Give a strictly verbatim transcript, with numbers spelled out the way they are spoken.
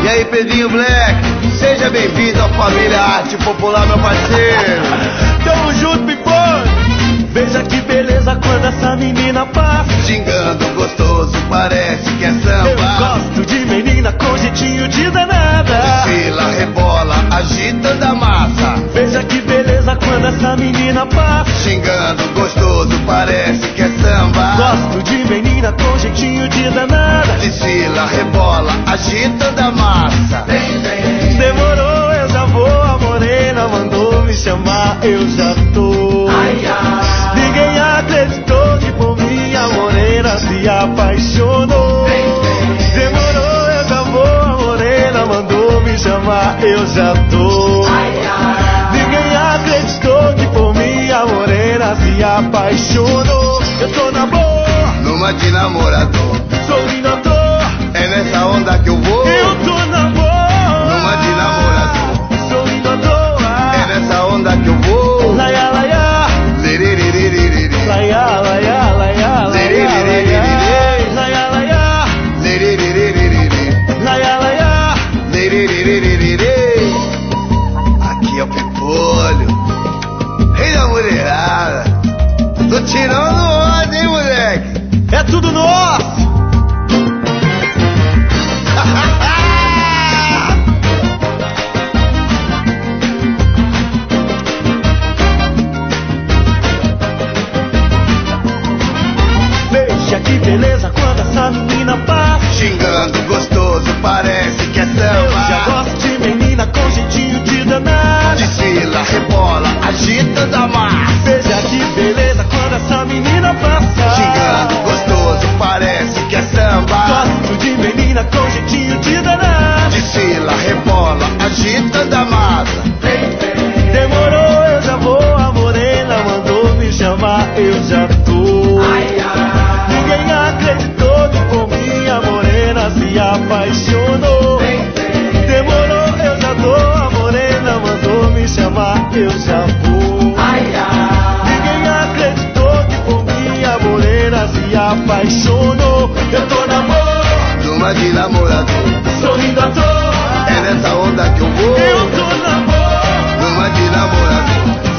E aí, Pedrinho Black, seja bem-vindo à família Arte Popular, meu parceiro. Tamo junto, Pipão. Veja que beleza quando essa menina passa, Gingando gostoso, parece que é samba. Eu gosto de menina com jeitinho de danada. Desfila, rebola, agitando a massa. Veja que beleza quando essa menina passa, Gingando gostoso, parece que é samba. Gosto de menina com jeitinho de danada. Desfila, rebola, agitando a massa. Demorou, eu já vou, a morena mandou me chamar, eu já tô. Ai, ai. Ninguém acreditou que por mim a morena se apaixonou. Demorou, eu já vou, a morena mandou me chamar, eu já tô. Ai, ai. Ninguém acreditou que por mim a morena se apaixonou. Eu tô na boa, Numa de namorador, sorrindo à toa. é nessa onda que eu vou. Eu tô na boa, Numa de namorador, sorrindo à toa. é nessa onda que eu vou. Laia, laia, Liririririri. laia, laia, laia, laia, laia, laia, laia, Liririririri. laia, laia. Liririririri. Aqui é o Pepolho, rei da mulherada. Tô tirando onda, hein, moleque? É tudo nosso. Veja que beleza quando essa menina passa, Xingando gostoso, parece que é eu já samba. gosto de menina com jeitinho de danada. Desfila, rebola, agitando a massa. Veja que beleza quando essa menina passa, Xingando gostoso, parece que é samba. gosto de menina com jeitinho de danada. Desfila, rebola, agitando a massa. Demorou, eu já vou, a morena mandou me chamar, eu já tô. Ai, ai. Ninguém acreditou que por mim a morena se apaixonou. Demorou, eu já tô, a morena mandou me chamar, eu já vou. Ai, ai. Ninguém acreditou que por mim a morena se apaixonou. Eu tô na boa, Numa de namorador, sorrindo à toa. é nessa onda que eu vou. Eu tô na boa, Numa de namorador,